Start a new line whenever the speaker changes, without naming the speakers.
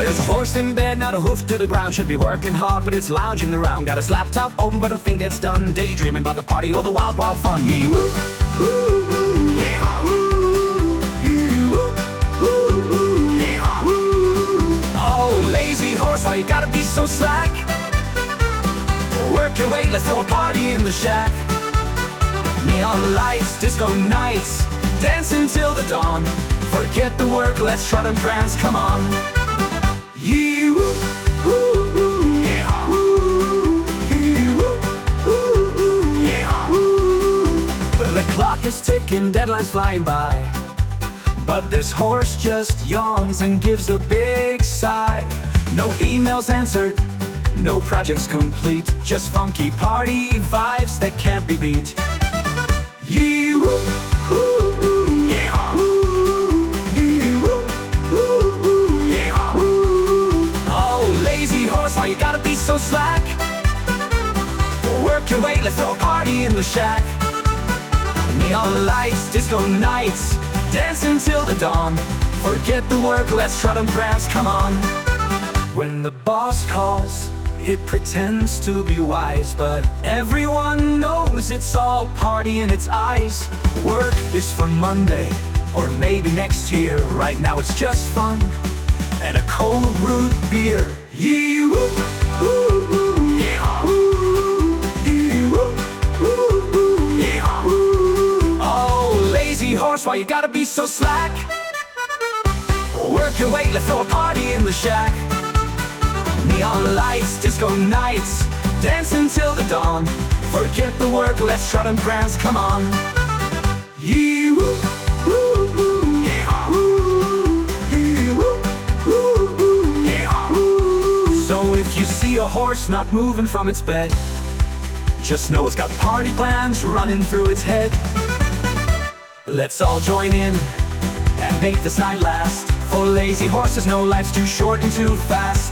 There's a horse in bed, not a hoof to the ground. Should be working hard, but it's lounging around. Got his laptop open, but nothing gets done. Daydreaming about the party or the wild, wild fun. Yee-woo, ooh, yeah, ooh, yee-woo, ooh, yeah, ooh. Oh, lazy horse, why you gotta be so slack? Work your way, let's throw a party in the shack. Neon lights, disco nights, dancing till the dawn. Forget the work, let's trot and prance, come on. Yee-woo, ooh, ooh, yeah, ooh, yee-woo, ooh, ooh, yeah, ooh. Well, the clock is ticking, deadlines flying by, but this horse just yawns and gives a big sigh. No emails answered, no projects complete, just funky party vibes that can't be beat. Yee-woo, ooh, ooh, yeah, ooh, yee-woo, ooh, ooh, yeah, ooh. Oh, lazy horse, why you gotta be so slack? Work your way, let's throw a party in the shack. Neon lights, disco nights, dancing till the dawn. Forget the work, let's trot and prance, come on. When the boss calls, it pretends to be wise, but everyone knows it's all party in its eyes. Work is for Monday, or maybe next year. Right now it's just fun, and a cold root beer. Yee-woo, ooh, ooh, yeah, ooh, yee-woo, ooh, ooh, yeah, ooh. Oh, lazy horse, why you gotta be so slack? Work your way, let's throw a party in the shack. Neon lights, disco nights, dancing till the dawn. Forget the work, let's trot and prance, come on. Yee-woo, ooh, ooh, yeah, ooh, yee-woo, ooh, ooh, yeah, ooh. So if you see a horse not moving from its bed, just know it's got party plans running through its head. Let's all join in and make this night last. For lazy horses, no, life's too short and too fast.